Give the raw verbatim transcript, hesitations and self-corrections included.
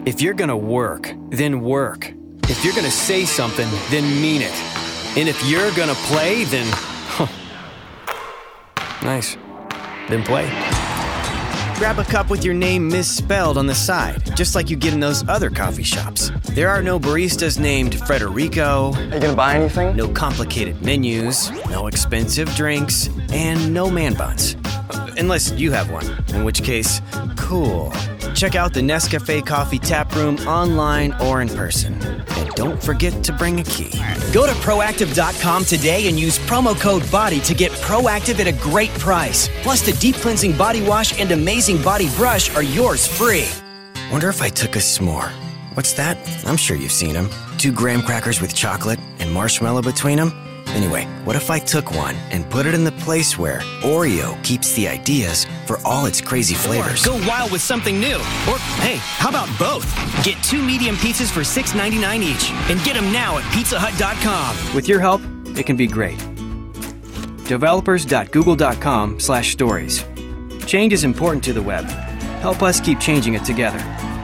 If you're gonna work, then work. If you're gonna say something, then mean it. And if you're gonna play, then... Huh. Nice. Then play. Grab a cup with your name misspelled on the side, just like you get in those other coffee shops. There are no baristas named Frederico. Are you gonna buy anything? No complicated menus, no expensive drinks, and no man buns. Unless you have one, in which case, cool. Check out the Nescafe Coffee Tap Room online or in person. And don't forget to bring a key. Go to Proactiv dot com today and use promo code BODY to get Proactiv at a great price. Plus, the deep cleansing body wash and amazing body brush are yours free. Wonder if I took a s'more. What's that? I'm sure you've seen them. Two graham crackers with chocolate and marshmallow between them. Anyway, what if I took one and put it in the place where Oreo keeps the ideas for all its crazy flavors? Go wild with something new. Or, hey, how about both? Get two medium pizzas for six ninety-nine each. And get them now at pizza hut dot com. With your help, it can be great. developers dot google dot com slash stories. Change is important to the web. Help us keep changing it together.